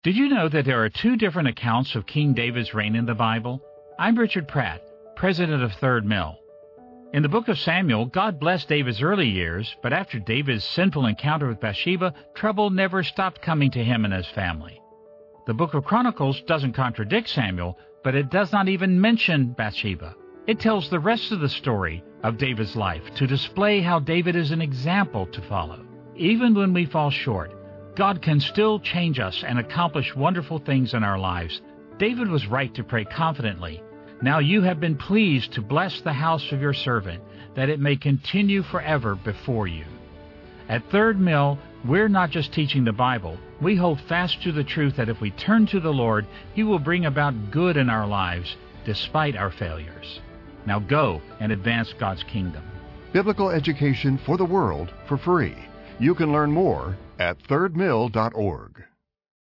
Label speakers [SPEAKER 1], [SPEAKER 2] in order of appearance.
[SPEAKER 1] Did you know that there are two different accounts of King David's reign in the Bible? I'm Richard Pratt, president of Third Mill. In the book of Samuel, God blessed David's early years, but after David's sinful encounter with Bathsheba, trouble never stopped coming to him and his family. The book of Chronicles doesn't contradict Samuel, but it does not even mention Bathsheba. It tells the rest of the story of David's life to display how David is an example to follow. Even when we fall short, God can still change us and accomplish wonderful things in our lives. David was right to pray confidently, "Now you have been pleased to bless the house of your servant, that it may continue forever before you." At Third Mill, we're not just teaching the Bible. We hold fast to the truth that if we turn to the Lord, He will bring about good in our lives, despite our failures. Now go and advance God's kingdom.
[SPEAKER 2] Biblical education for the world for free. You can learn more at thirdmill.org.